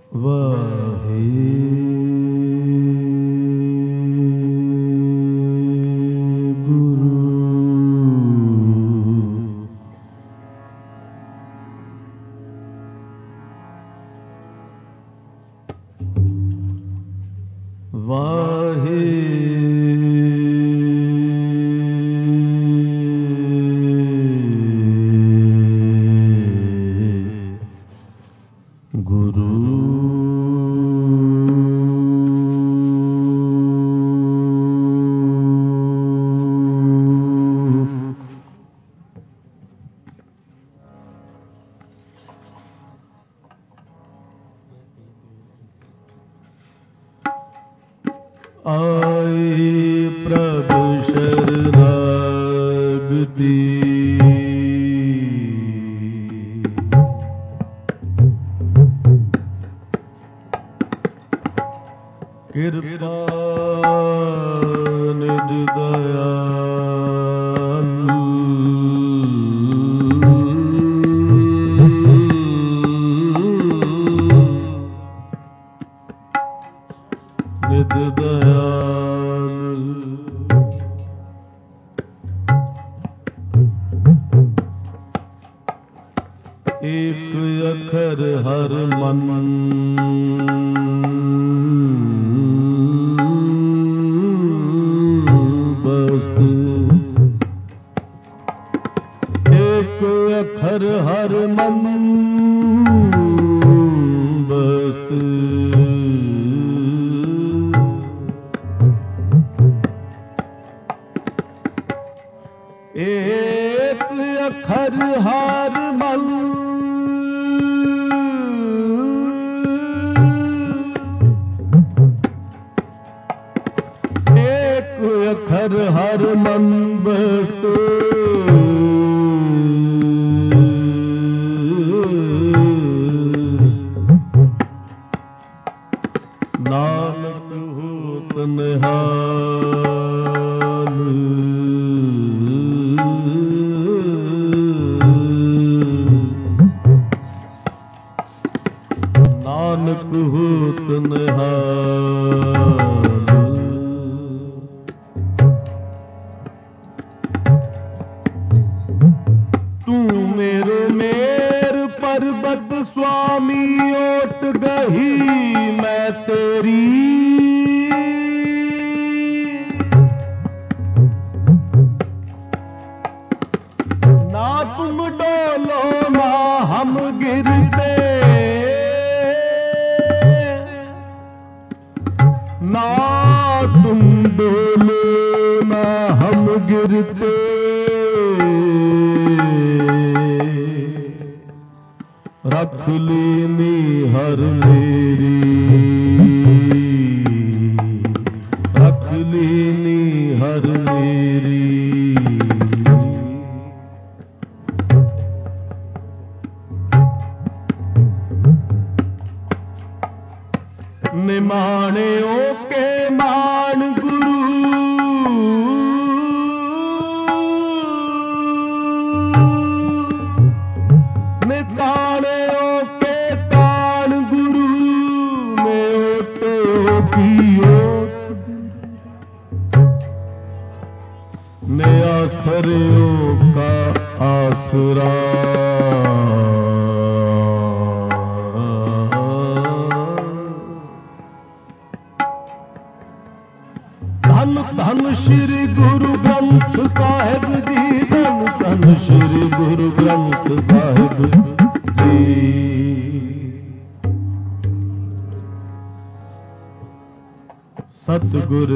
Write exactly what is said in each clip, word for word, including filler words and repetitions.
सतगुर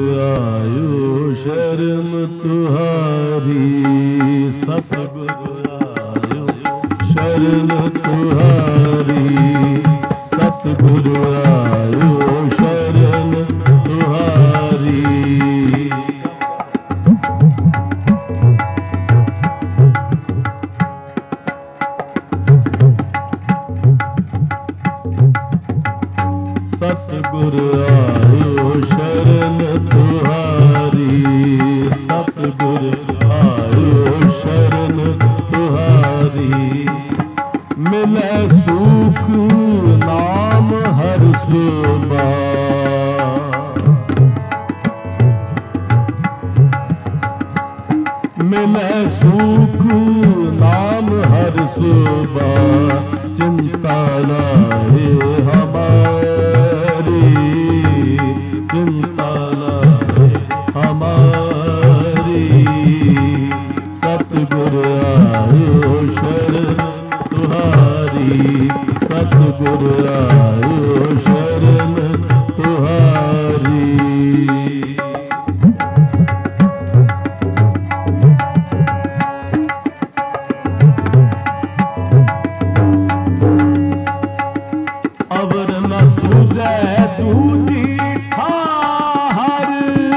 आयो शरण तुहारी, सतगुर आयो शरण तुहारी, सतगुर आयो शरण तुहारी। सतगुर आयो शरण तुहारी, सतगुर आयो शरण तुहारी। मिले सुख नाम हर आयो शरण तुहारी। अवर न सूझै दूजी ठाहर,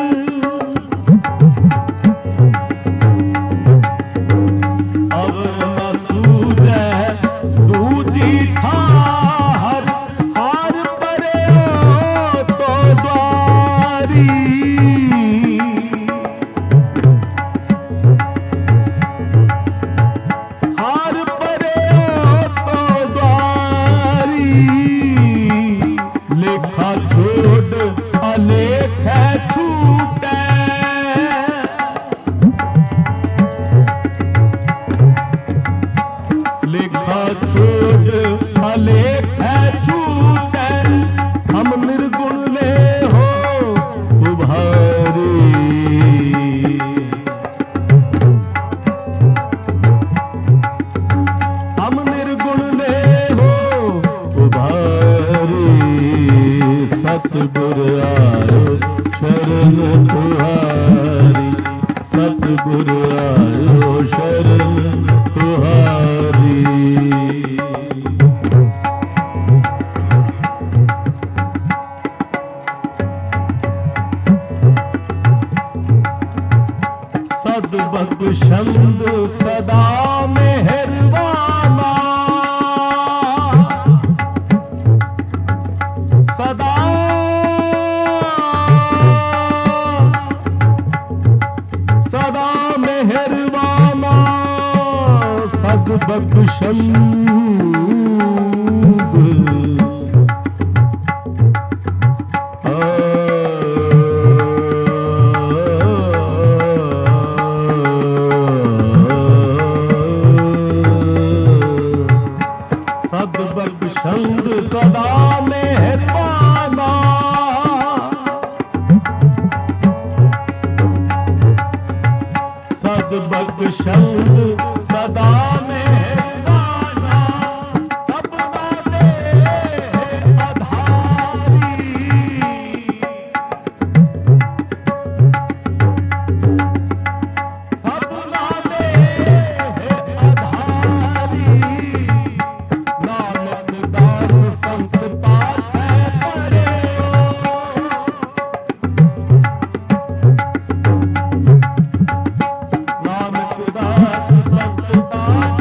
अवर न सूझै दूजी ठाहर, हार परे तो द्वारी। हार परे तो द्वारी, लेखा छोड़ अलेख छूटे। लेखा छोड़ अलेख छूटे, हम निर्गुण ले हो उभारी। हम निर्गुण ले हो उभारी। सतगुर आयो शरण तुहारी, सतगुर आयो शरण तुहारी। सद्बख्शंद सदा मेहरबाना, सदा सदा मेहरबाना। सद्बख्शंद सद्बख्शंद सदा मेहरबाना। सद्बख्शंद सदा मेहरबाना। सपना दे आधारी, सपना दे आधारी। नानक दास संत पाछै परे, नानक दास संत पाछै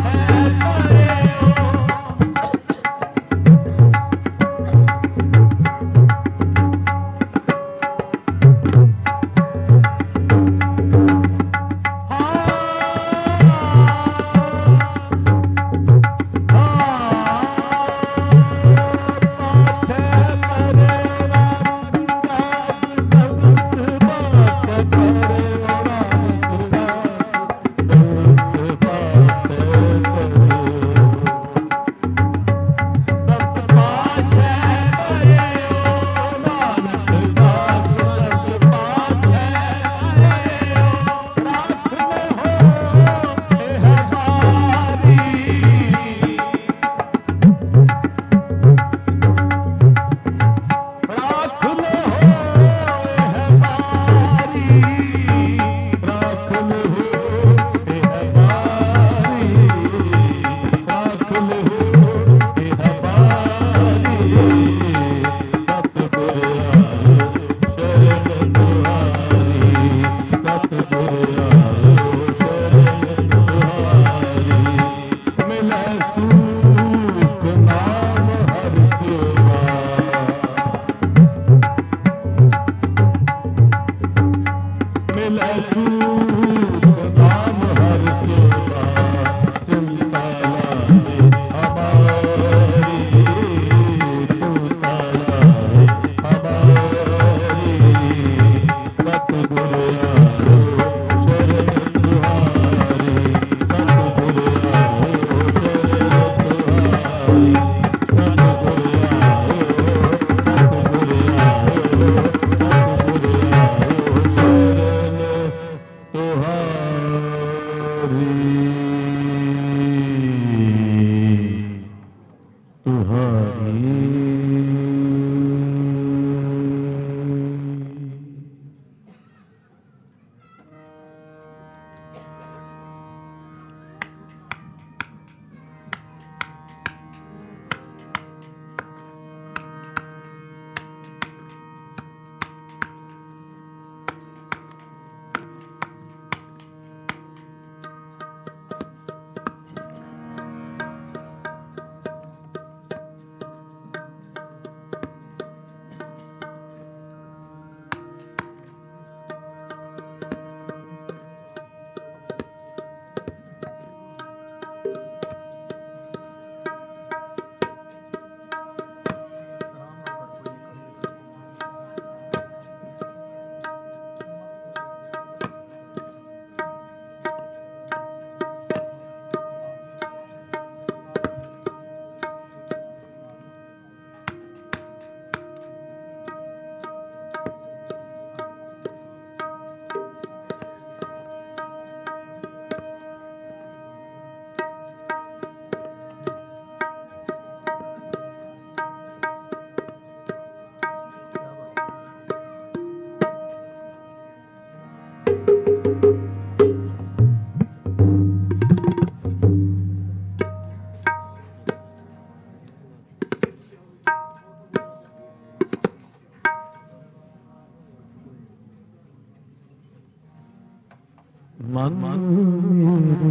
ਮਨ ਮੇਰੇ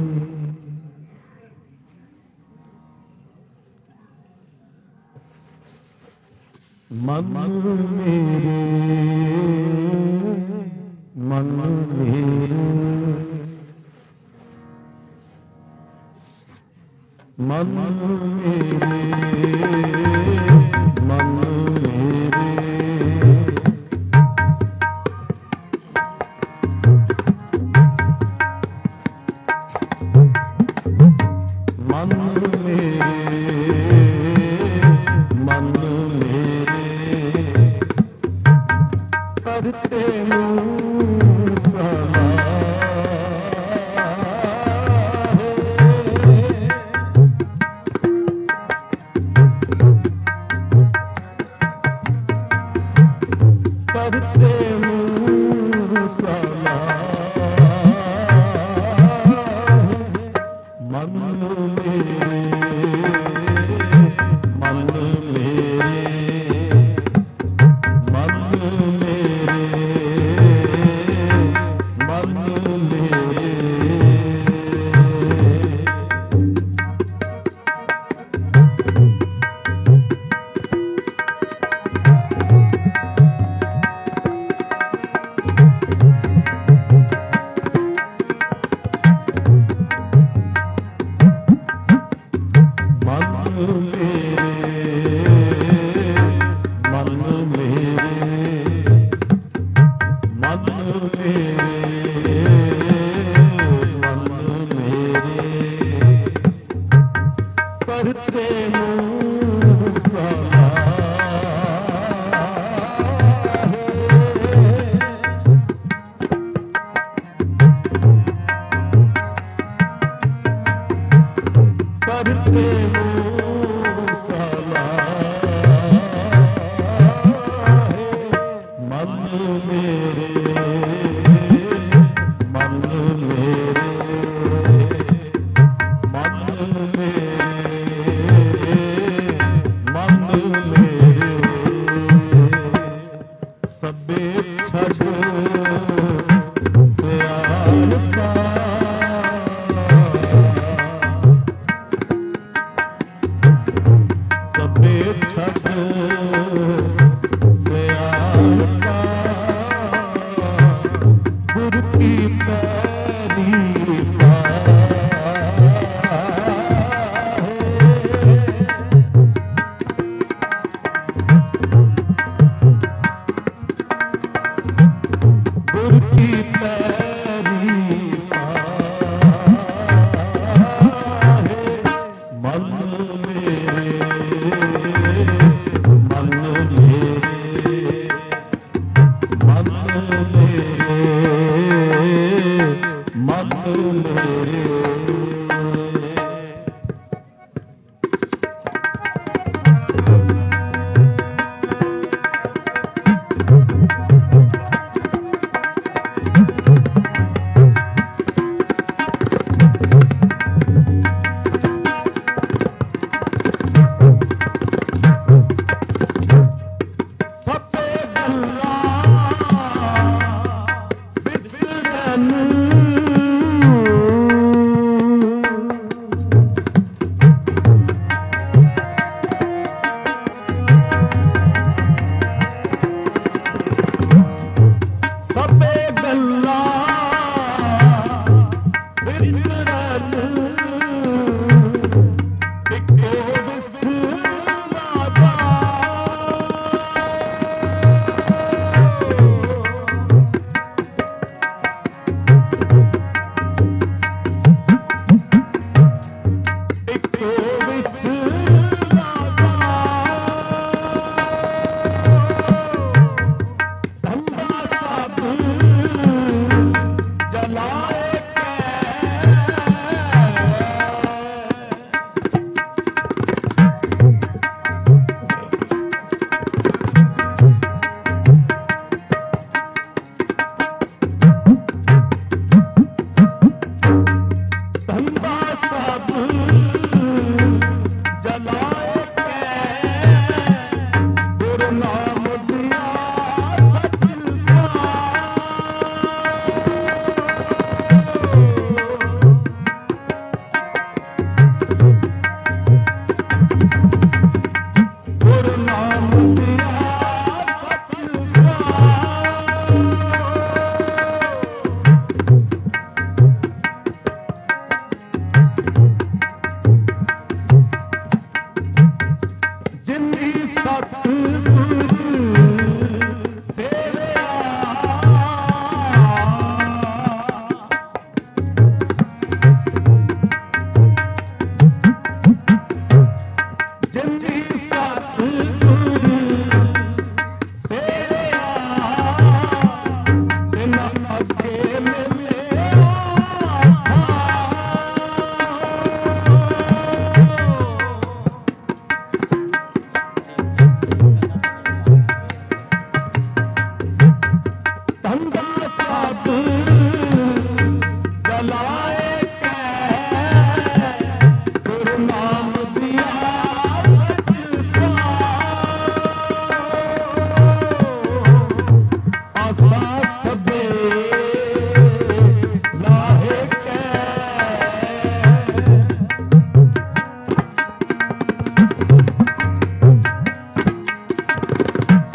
ਮਨ ਮੇਰੇ ਮਨ ਮੇਰੇ ਮਨ ਮੇਰੇ ਮਨ ਮੇਰੇ ਮਨ ਮੇਰੇ ਕਰਤੇ ਨੂੰ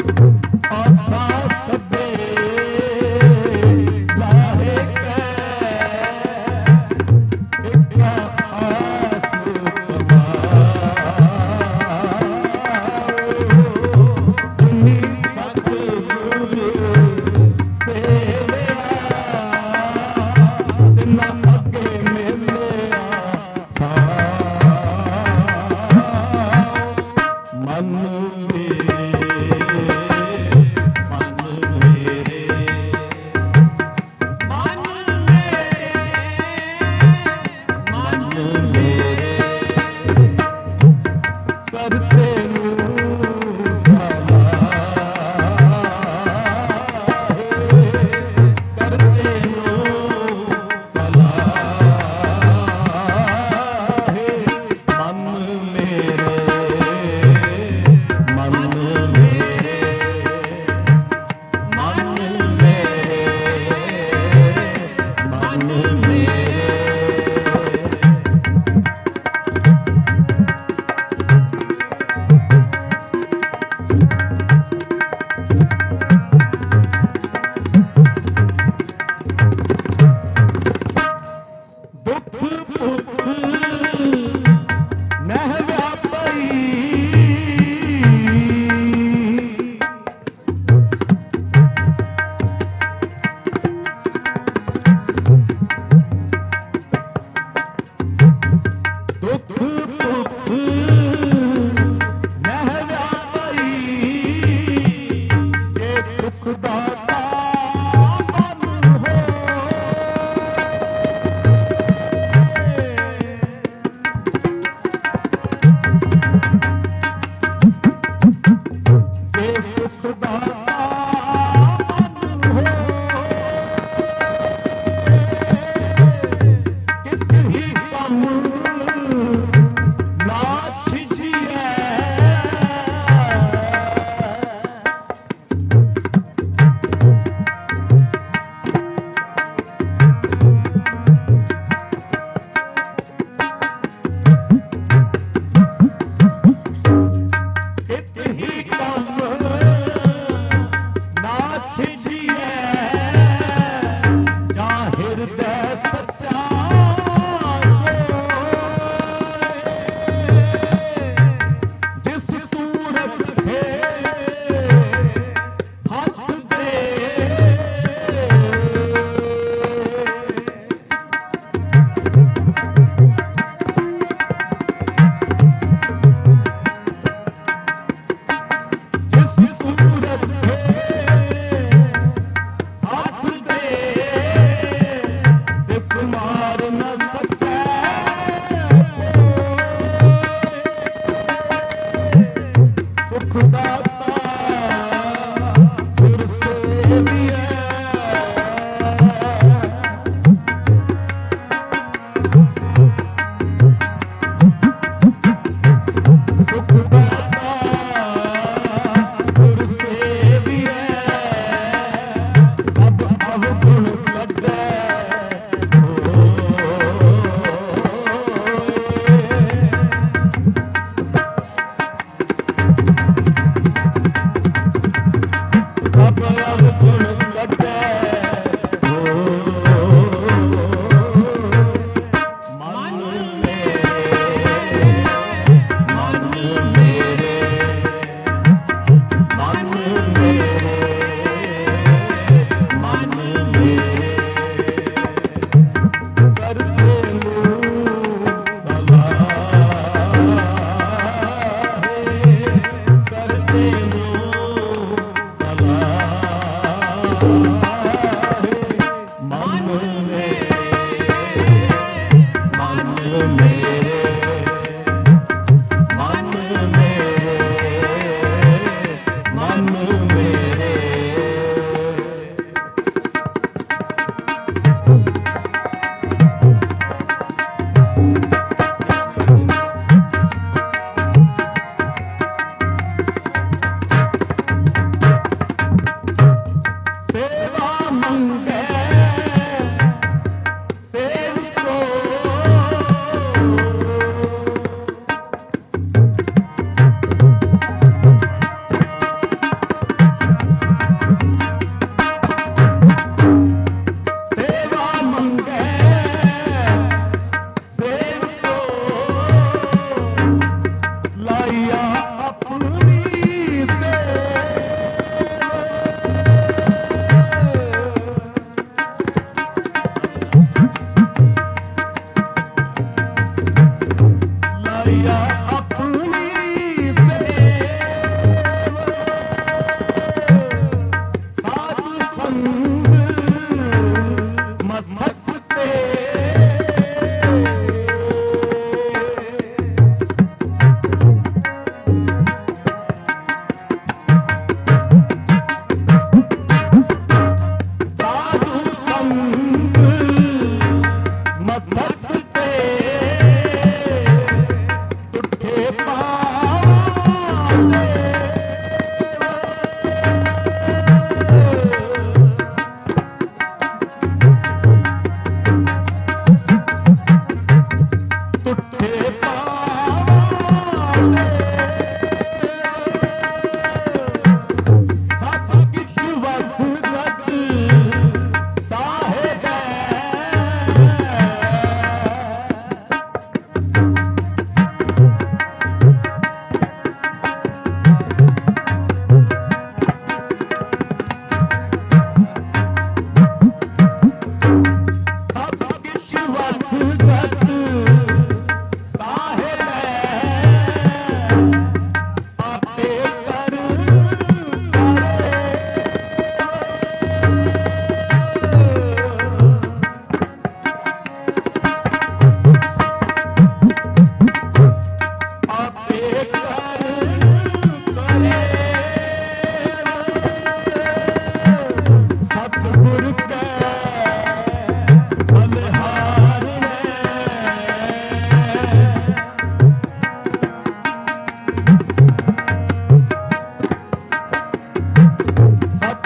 ਆਸਾ ਸਭੇ ਲਾਹੇ ਕੈ ਇੱਕ ਆਸ ਤੁਮੀ ਸਤਿਗੁਰੂ ਸੇਵਿਆ ਤਿਨਾ ਅੱਗੇ ਮਿਲਿਆ ਮਨ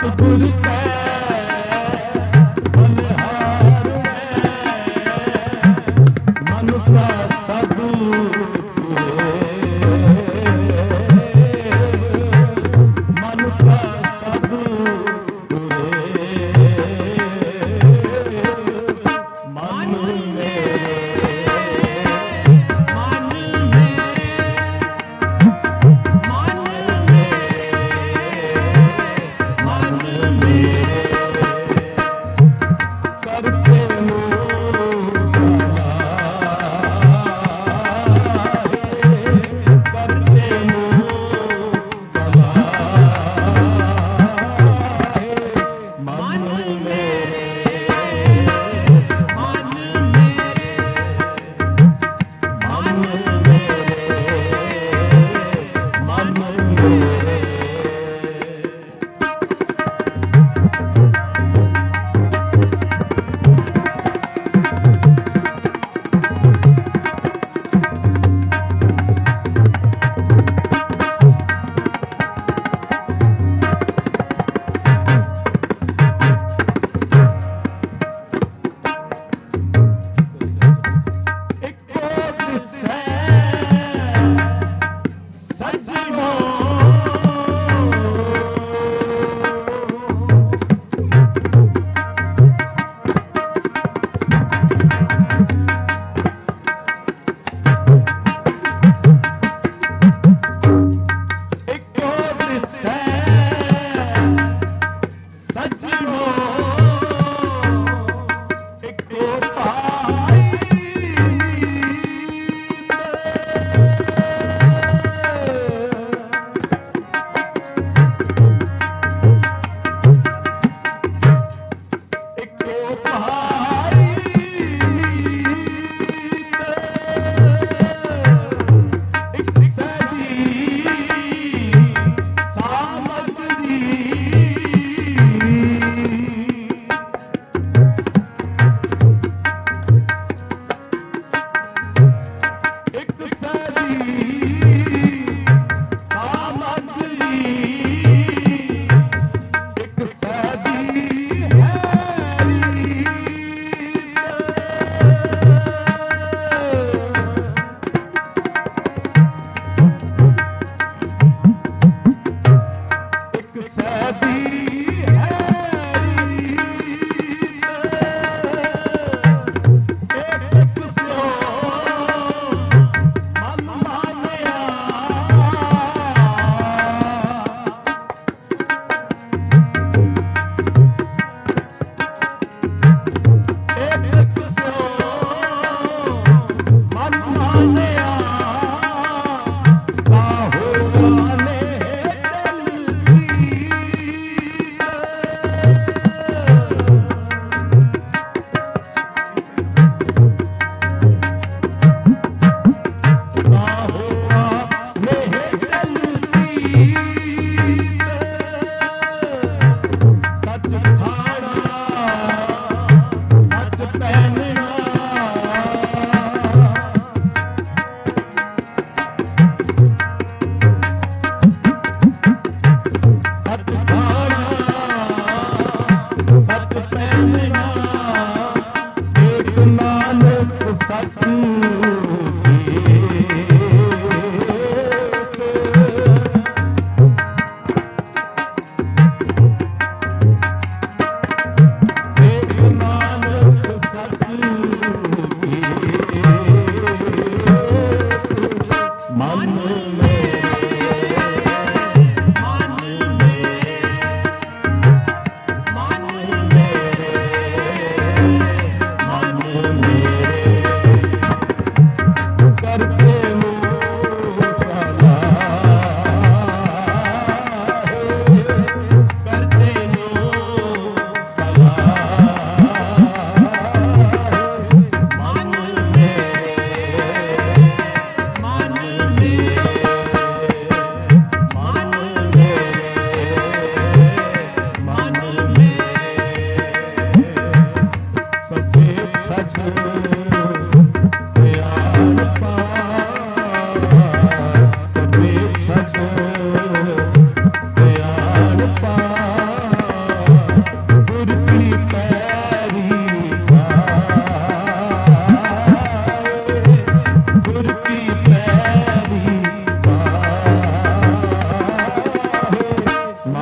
सतगुर कै बलिहार मनसा साधु मनसा साधु मन मेरे मन मेरे मन मेरे मन मेरे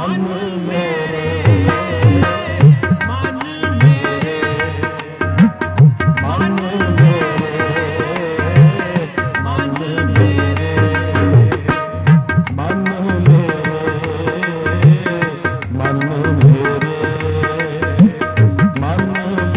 मन मेरे मन मेरे मन मेरे मन मेरे मन मेरे मन मेरे मन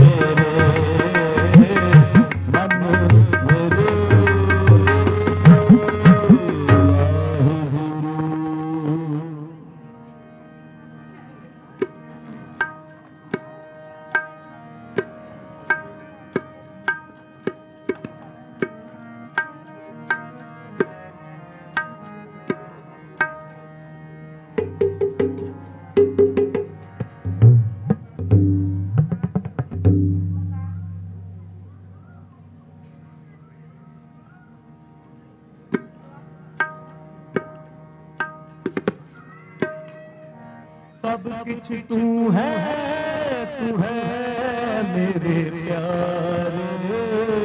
सब कुछ तू है, तू है मेरे प्यारे।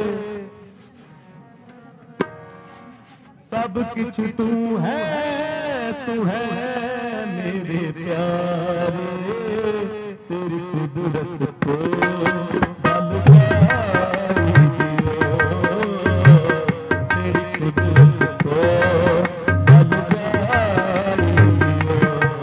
सब कुछ तू है, तू है मेरे प्यारे। तेरी कुदरत को बल जाई दियो, तेरी कुदरत को बल जाई दियो,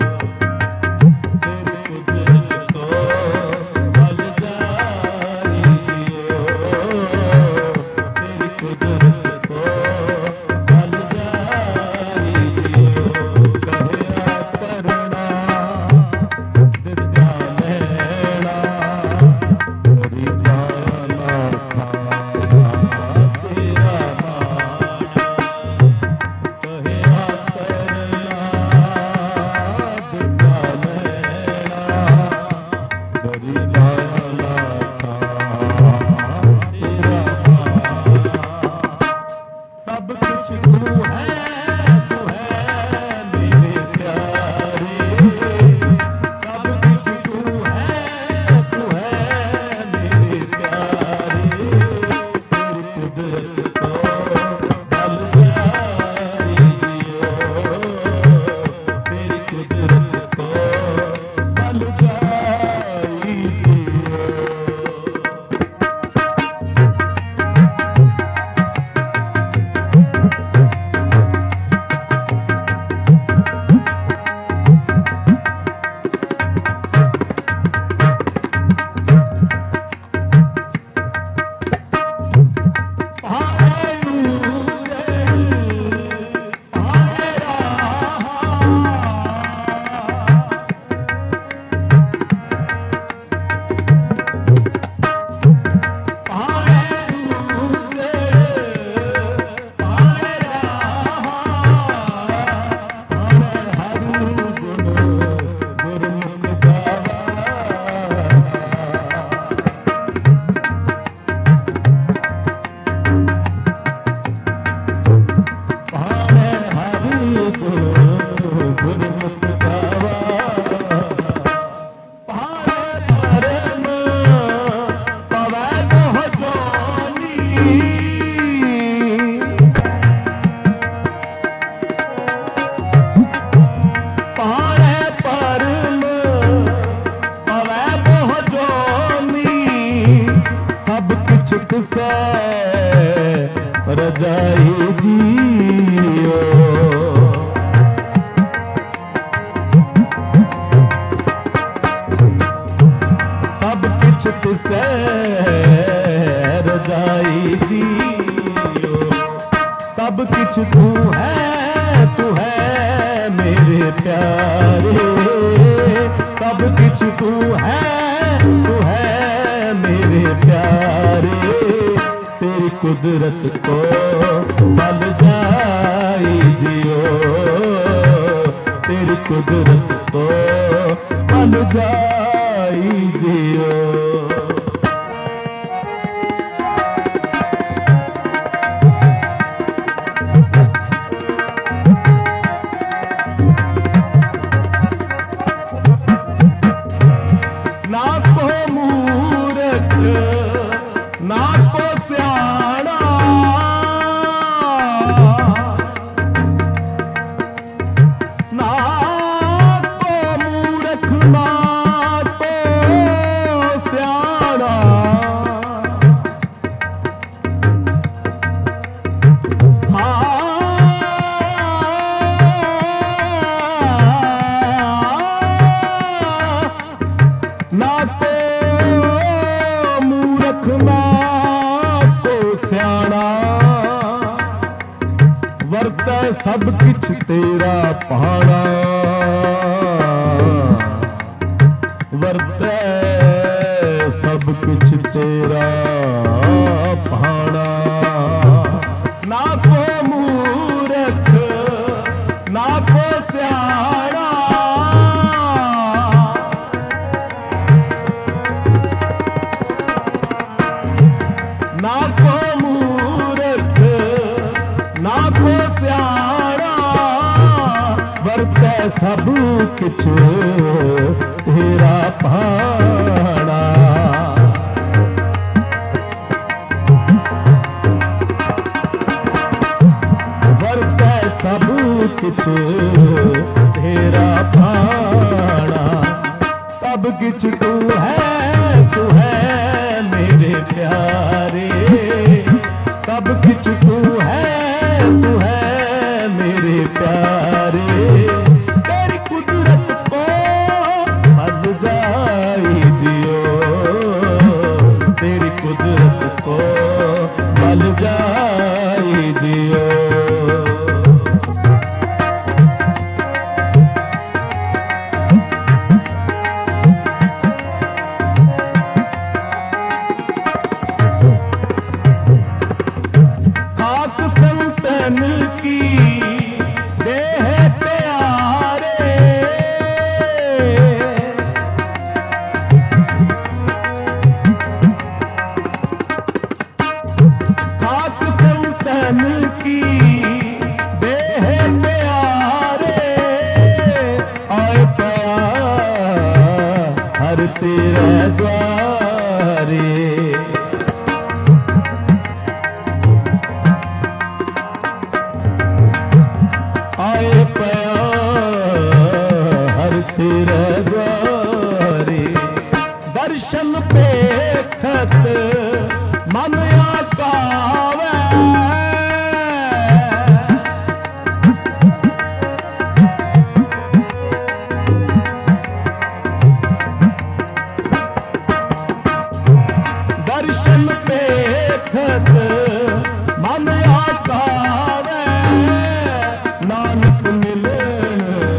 से रजाई जियो। सब कुछ से रजाई जियो। सब कुछ तू है, तू है मेरे प्यारे। सब कुछ तू है, तू है मेरे प्यारे। तेरी कुदरत को बल जाई जियो। तेरी कुदरत को बल जाई जियो। ना को मूर्ख ना को सियाणा, ना को सब किछ तेरा पाना वरतै सब किछ तेरा पाना ना को मूर्ख ना को स्याणा ना को मूर्ख ना को स्याणा वरतै सब किछ तेरा पाना वरतै सब किछ तेरा पाना सब किछ तू है तू है मेरे प्यारे सब किछ तू है तू है मेरे प्यारे तेरी कुदरत को मल जाई जियो तेरी कुदरत को मल जाई जियो खाक संतन की देह प्यारे खाक संतन की देह प्यारे आए पया हर तेरा द्वारे आए पया हर तेरा द्वारे दर्शन पेखत मन आकावे दर्शन पेखत मन आकावे नानक मिलन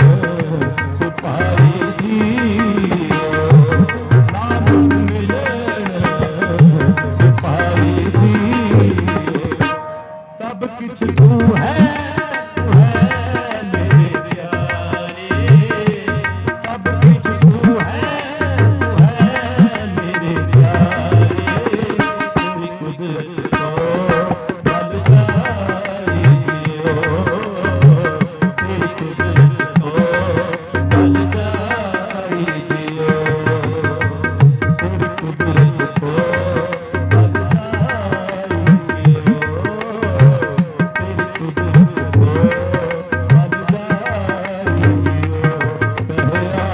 सुपारी जियो नानक मिलन सुपारी जियो सब किछ तू है तू है मेरे प्यारे सब किछ तू है तू है मेरे प्यारे तेरी कुदरत को मल जाई जियो तेरी कुदरत को मल जाई जियो तेरी कुदरत को मल जाई जियो तेरी कुदरत को मल जाई जियो कहया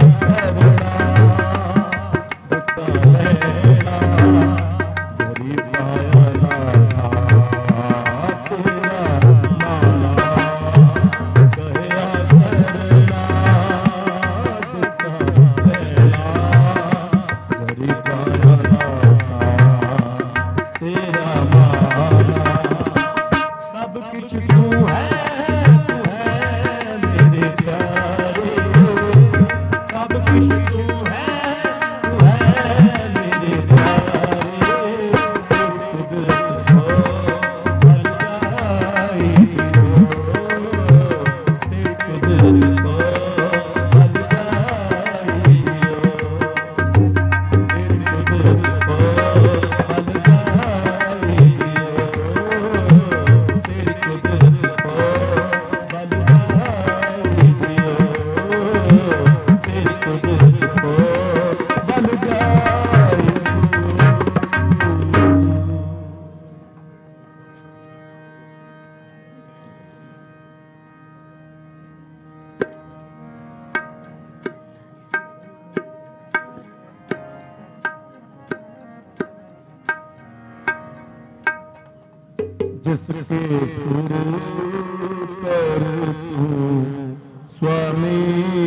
जिसके सुर पर तू स्वामी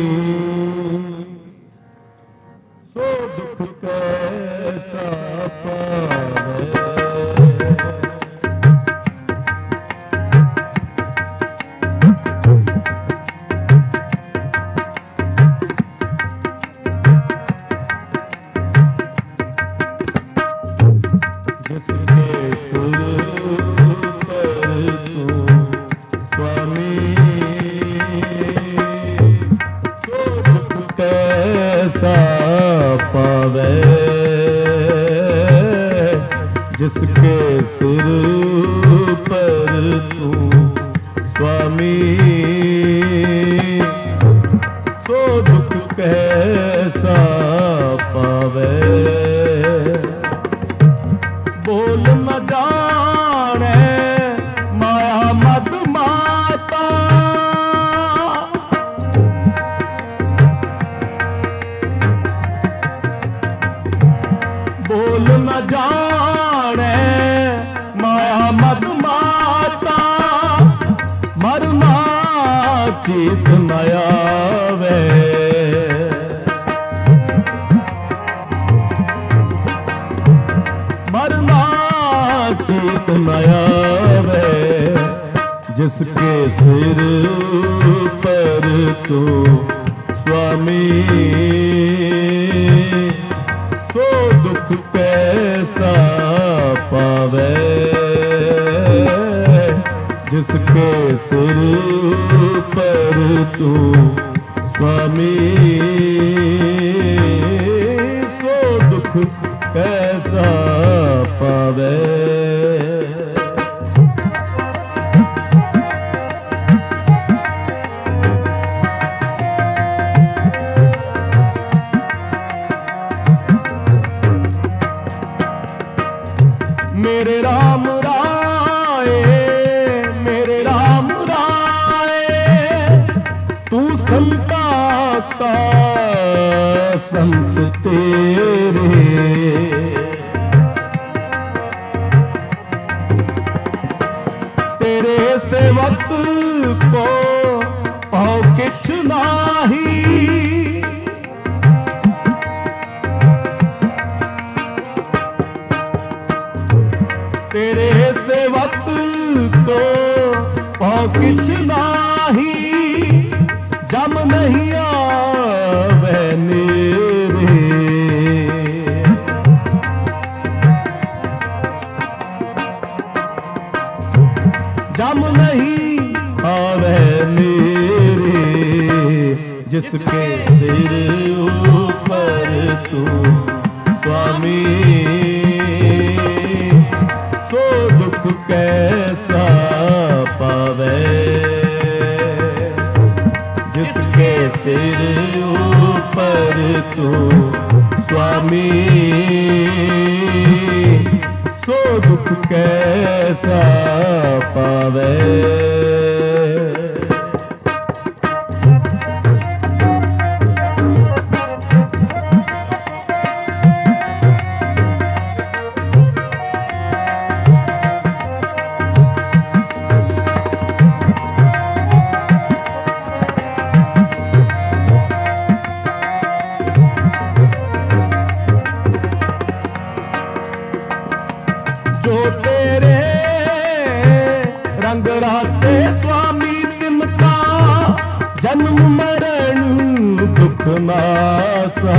सो दुख कैसा पावे। कैसा पावे जिसके सिर पर तू स्वामी सो दुख कैसा पावे बोल न जाने माया मद माता बोल न जाने माया मद माता मरना चीत न आवे मरना चीत न आवे जिसके सिर पर तू स्वामी सो दुख कैसा पावे जिसके सिर पर तू स्वामी सो दुख कैसा पावे मेरे राम राय मेरे राम राय तू संता का संत तेरे तेरे सेवक को पाओ किछ नाही तेरे सेवक को पाओ किछ नाही जम नहीं आवे मेरे जम नहीं आवे मेरे जिसके सिर ऊपर तू स्वामी सो दुख कैसा पावे जिसके सिर ऊपर तू स्वामी सो दुख कैसा पावे जो तेरे रंग राते स्वामी तिनका जन्म मरण दुख नासा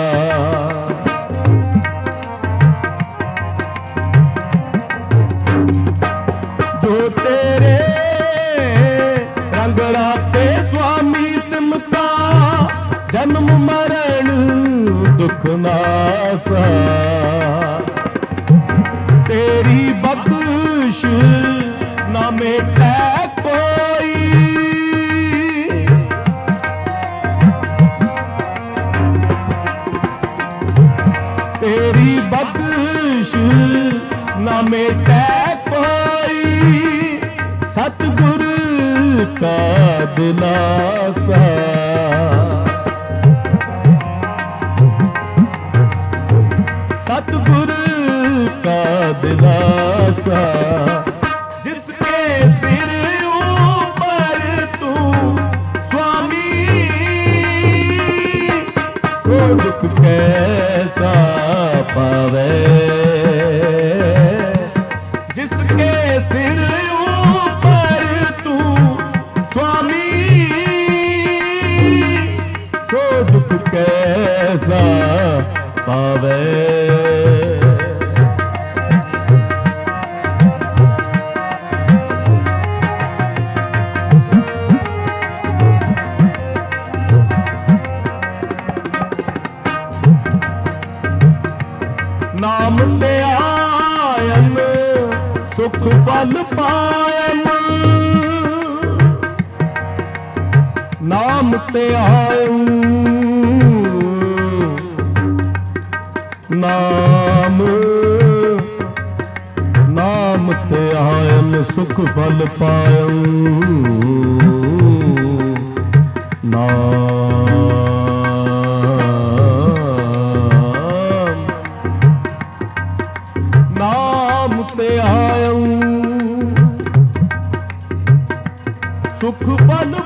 जो तेरे रंग राते स्वामी तिनका जन्म मरण दुख नासा तेरी बख्श न मिटे कोई तेरी बख्श न मिटे कोई सतगुरु का दिलासा सतगुरु का दिलासा जिसके सिर ऊपर तू स्वामी सो दुख कैसा पावे जिसके सिर ऊपर तू स्वामी सो दुख कैसा पावे नाम ते आयन सुख फल पायन नाम ते आयन नाम नाम ते आयन सुख फल पायन नाम नाम ते आयन सुख फल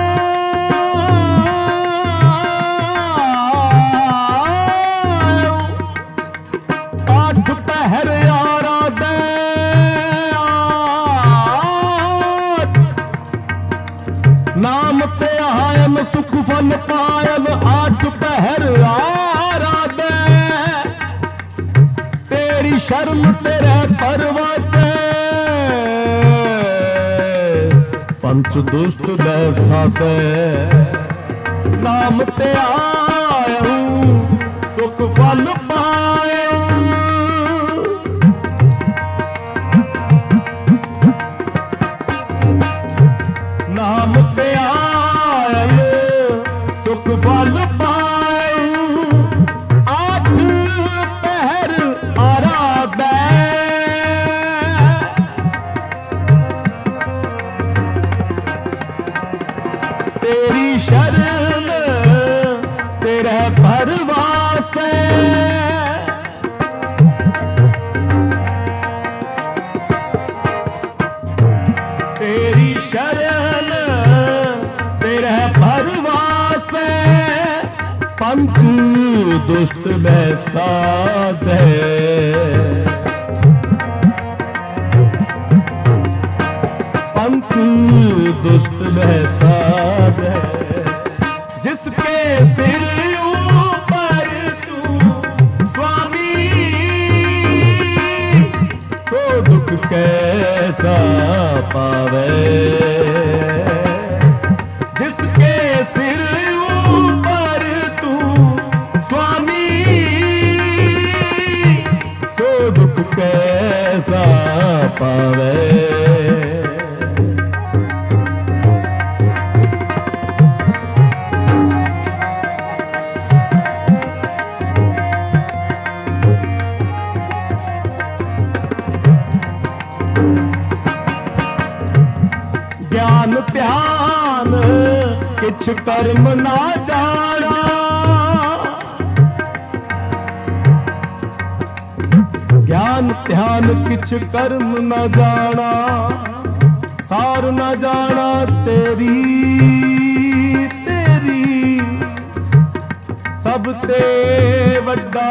नाम ते आयन सुख फल पायन आठ पहर आराधे तेरी शर्म तेरे परवासे पंच दुष्ट बैसाते नाम ते आयन सुख फल पायन नाम ते आयन सुख फल पायन आठ पहर आराधे तेरी शरण तेरे भरवासे तेरी शरण तेरे भरवासे पंच दुष्ट बैसाधे पंच दुष्ट बैसाधे जिसके सिर ऊपर तू स्वामी सो दुख कैसा पावे जिसके सिर ऊपर तू स्वामी सो दुख कैसा पावे ज्ञान ध्यान किछ कर्म ना जाना ज्ञान ध्यान किछ कर्म न जाना सार न जाना तेरी तेरी सब ते वड्डा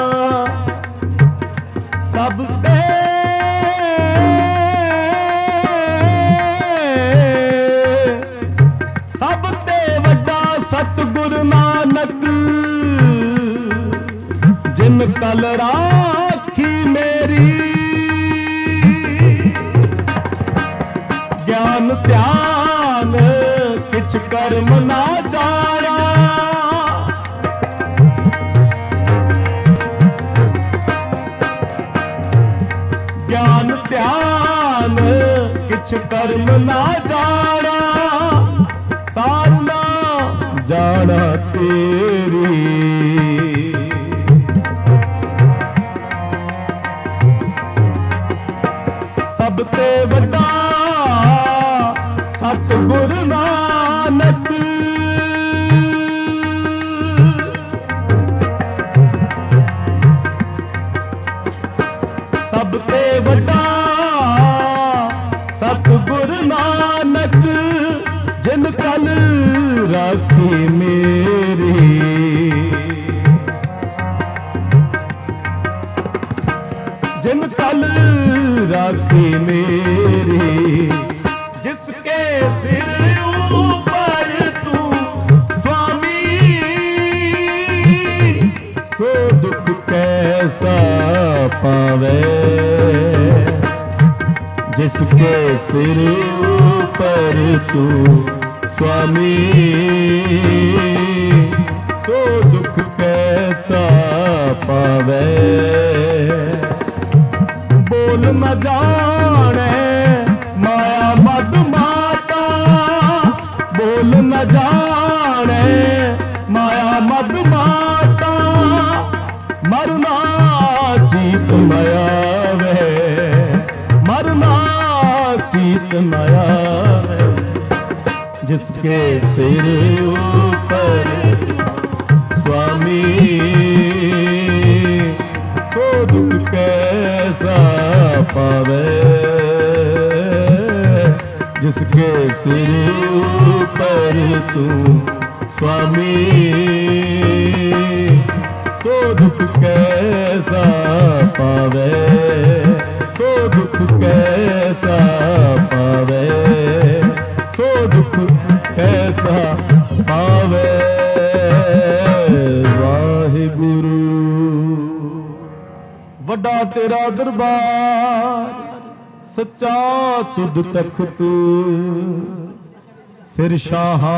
सब ते सतगुरु नानक जिन कल राखी मेरी ज्ञान ध्यान किछ कर्म ना जाना ज्ञान ध्यान किछ कर्म ना जाना सारना जाना तेरी सब ते वड्डा सतगुरु नानक सब ते वड्डा सतगुरु नानक जिन कल राखी मेरी जिन कल राखी मेरी जिसके सिर ऊपर तू स्वामी सो दुख कैसा पावे जिसके सिर ऊपर तू स्वामी सो दुख कैसा पावे। न जाने माया मद माता, बोल न जाने माया मद माता, मरना चीत माया वे, मरना चीत माया वे। जिसके सिर ऊपर स्वामी, सो दुख कैसा पावे। जिसके सिर ऊपर तू स्वामी, सो दुख कैसा पावे, सो दुख कैसा पावे, सो दुख कैसा पावे। वाहिगुरु वड्डा तेरा दरबार, सच्चा तुद तख्त, सिर शाहा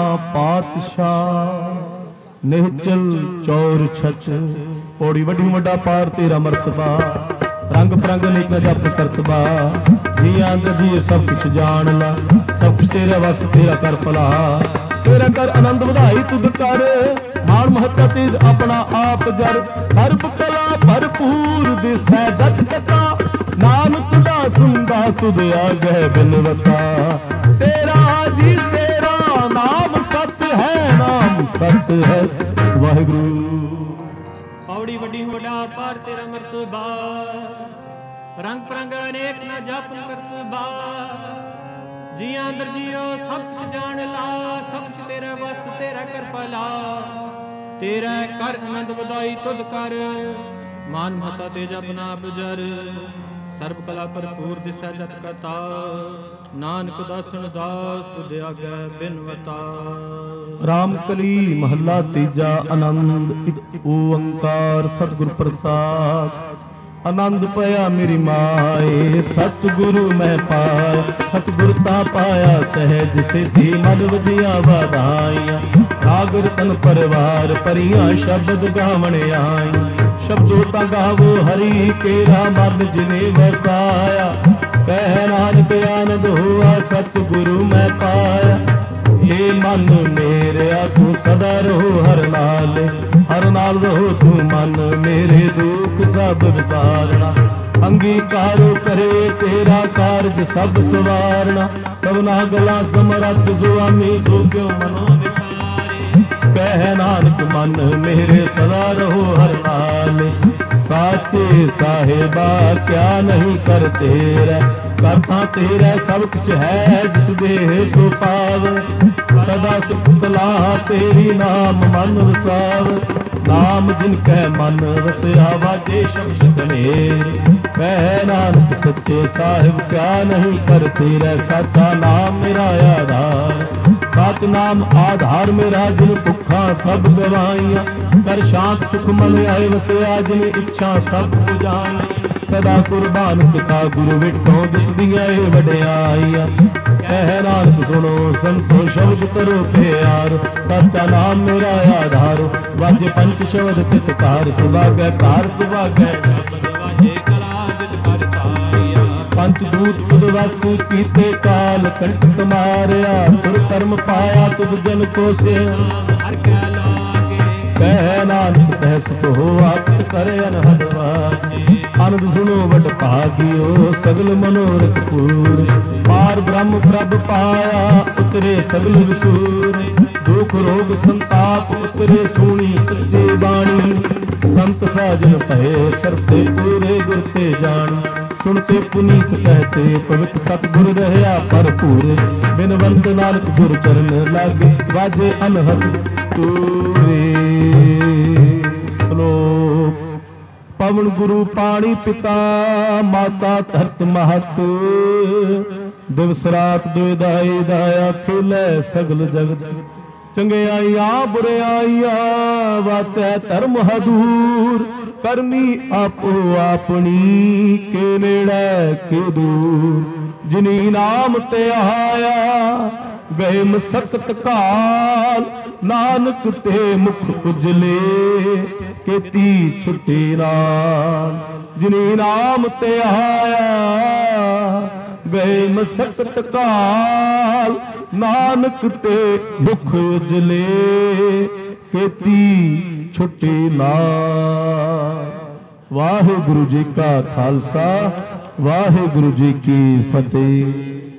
पातशाह, निहचल चौर छच। पौड़ी वड्डी वड्डा पार तेरा मरतबा, रंग परंग अनेक जप करतबा। जी अंदर जी सब कुछ जान ला, सब कुछ तेरा वस तेरा कर भला। तेरा कर आनंद ਵਧਾਈ तुद कर, मान महत्ता तेज अपना आप जर। सर्ब कला भरपूर दिसै जत कथा, नानक दास दास तुद आगे बिनवता। तेरा जी तेरा नाम सत है, नाम सत है। वाहिगुरु पौड़ी वड्डी वड्डा पार तेरा मरतबा, रंग परंग अनेक न जप करतबा। जियां अंदर जियो सब कुछ जान ला, सब कुछ तेरा बस तेरा कर भला। तेरा कर आनंद ਵਧਾਈ तुद कर, मान महता तेज अपना बजर। सर्ब कला भरपूर दिसै जत कथा, नानक दासन दास तुद आगे बिनवता। राम कली महला तीजा आनंद, इक ओंकार सतगुर प्रसाद। आनंद पाया मेरी माए, सतगुरु मैं पाया। सतगुर ता पाया सहज सिद्धि, मन वजिया वाधाइया। नागर तन परिवार परिया, शब्द गावण आई। शब्दों ता गावो हरि केरा, मन जिने वसाया। कह नानक आनंद हुआ, सतगुरु मैं पाया। हे मन मेरे तू सदा रहो हर नाल, हर नाल रहो तू मन मेरे दुख सब विसारना। अंगीकारो करे तेरा कारज सब सवारना। सबना गला समरथ सुआमी, सो क्यों मनो विसारे। कह नानक मन मेरे सदा रहो हर नाल। साचे साहिबा क्या नहीं कर तेरा, करता तेरा सब कुछ है जिस देह सो पाव। सदा सुख सलाह तेरी नाम मन वसाव। नाम जिनकै मन वसया वाजे शब्द कनेर। कह नानक सच्चे साहिब क्या नहीं कर तेरा, साचा नाम मेरा आधार। सच नाम आधार मेरा, जिन भुखा सब गवाइया। कर शांत सुख मन आए वसया, जिन इच्छा सब बुझाई। सदा कुर्बान पिता गुरु विठो, जिस दिया ए वड्याइया। कह नानक सुनो संतो शब्द करो प्यार। सच्चा नाम मेरा आधार, वाजे पंच शब्द तितकार। सुभागै कार सुभागै शब्द, वाजे कला जित कर तारिया। पंच दूत तुद वस कीते काल, कंटक मारिया। तुर कर्म पाया तुद जन को से, हर कै लागे। कह नानक कह सुख होआ, तुत करे अनहद वाजे। आनंद सुनो वड भागियो, सगल मनोरथ पूरे। पार ब्रह्म प्रभ पाया, उतरे सगल विसूर। दुख रोग संताप उतरे, सुनी सच्ची बाणी। संत साजन कहे सरसे पूरे, गुर ते जानी। सुनते पुनीत कहते पवित्र, सतगुर रहया भरपूर। बिनवंत नानक गुर चरण लागे, वाजे अनहद तूरे। श्लोक पवन गुरु पाणी पिता, माता धरत महत। दिवस रात दुदाई दाया, खिलै सगल जगत। चंगियाइया बुरियाइया, वाचै धर्म हदूर। करनी आपो आपनी, के नेड़े के दूर। जिनी नाम ते आया, गए मसकत काल। नानक ते मुख उजले, केती छुटी नाल। ਜਿਨੀ ਨਾਮ ਤੇ ਆਇਆ, ਗਏ ਮਸਕਤ ਕਾਲ, ਨਾਨਕ ਤੇ ਦੁਖ ਉਜਲੇ, ਕੀਤੀ ਛੁੱਟੀ ਨਾਲ। ਵਾਹਿਗੁਰੂ ਜੀ ਕਾ ਖਾਲਸਾ, ਵਾਹਿਗੁਰੂ ਜੀ ਕੀ ਫਤਿਹ।